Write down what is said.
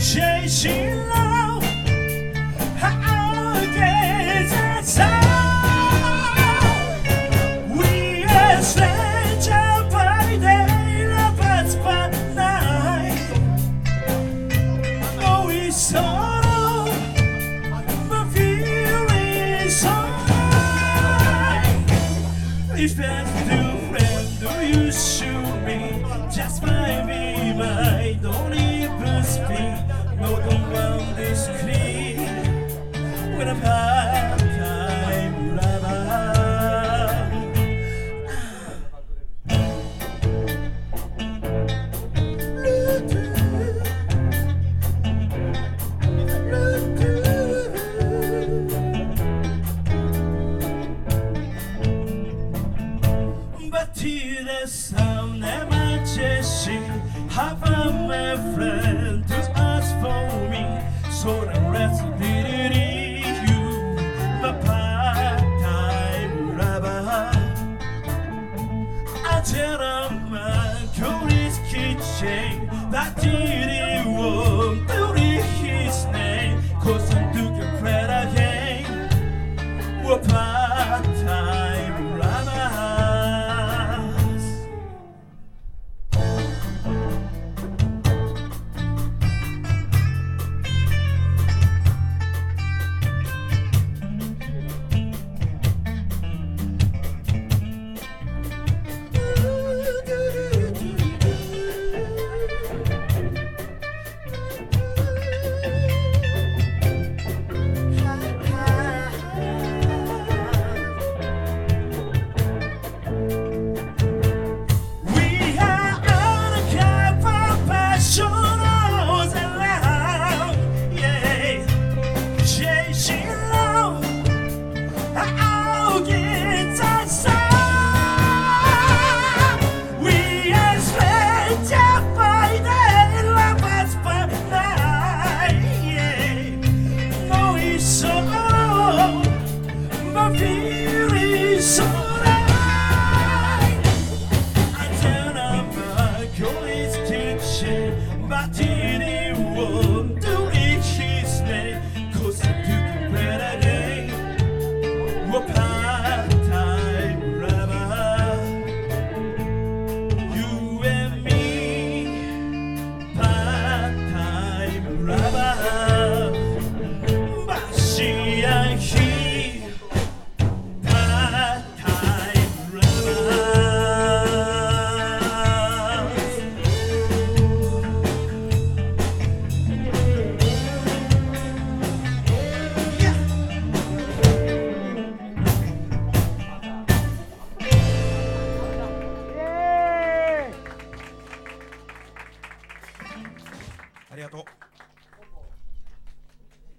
chasing love, how can I sound? We are strangers by day, lovers by night. Oh, it's sorrow, but feelings alright. If that's too friend, do you shoot me? Just might be mine, don't even speak. No, don't want this clean. When I'm part-time lover. But till the sun never chasing, half of my friend to ask for me. So the rest of it you, my part-time lover. I tell my curious kitchen that didn't want to read his name, 'cause I'm looking for again. We're part-time lovers. So right, I turn up my college kitchen, but didn't want to read his name, 'cause I took a bread again. We're part-time lover, you and me, part-time lover. But she and he,ありがとう。